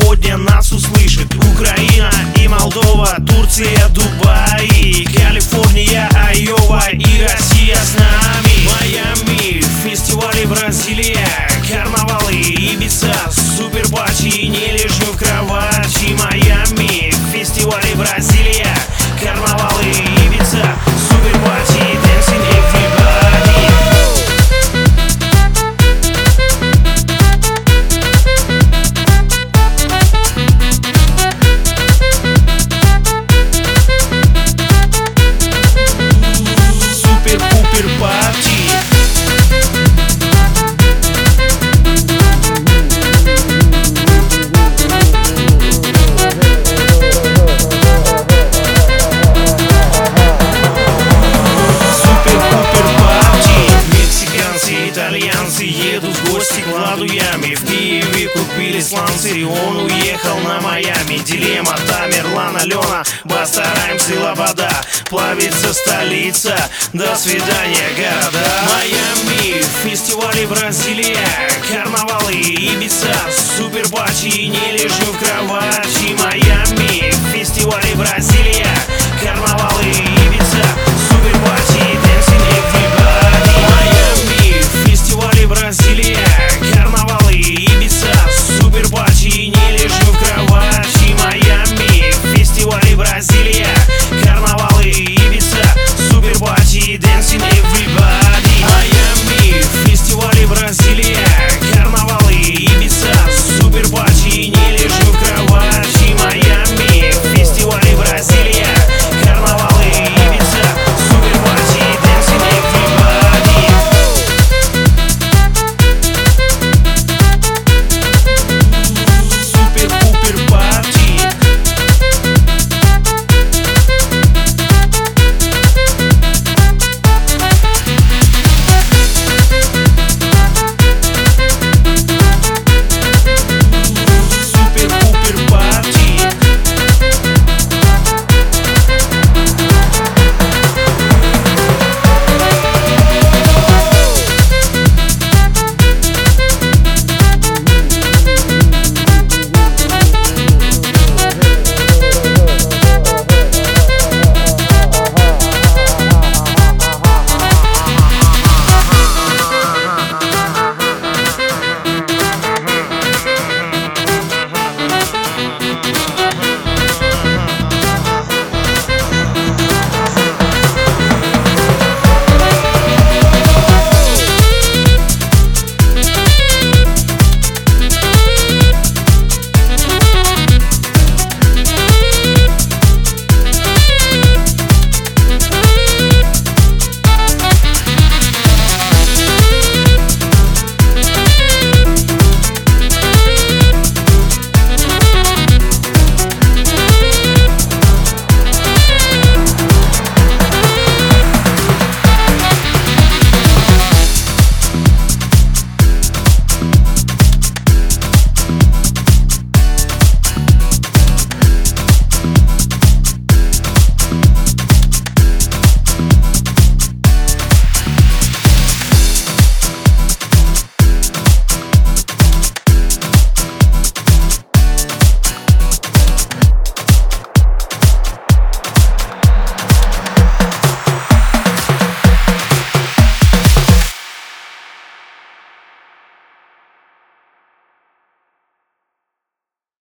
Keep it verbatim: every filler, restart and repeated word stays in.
сегодня нас услышит Украина и Молдова, Турция, Дубай, Калифорния, Айова и Россия с нами. Майами, фестивали Бразилия, карнавалы, Ибица, суперпати, не лежим в кровати. Майами, фестивали Бразилия, карнавалы, Ибица, суперпати, dancing everybody. Супер-пупер парти. Итальянцы едут в гости к Владу Яме. В Киеве купили сланцы, он уехал на Майами. Дилемма, Тамерлан, Алена, постараемся, Лобода. Плавится столица, до свидания, города. Майами, фестивали Бразилия, карнавалы, Ибица, суперпати, не лежим в кровати. Майами, фестивали Бразилия.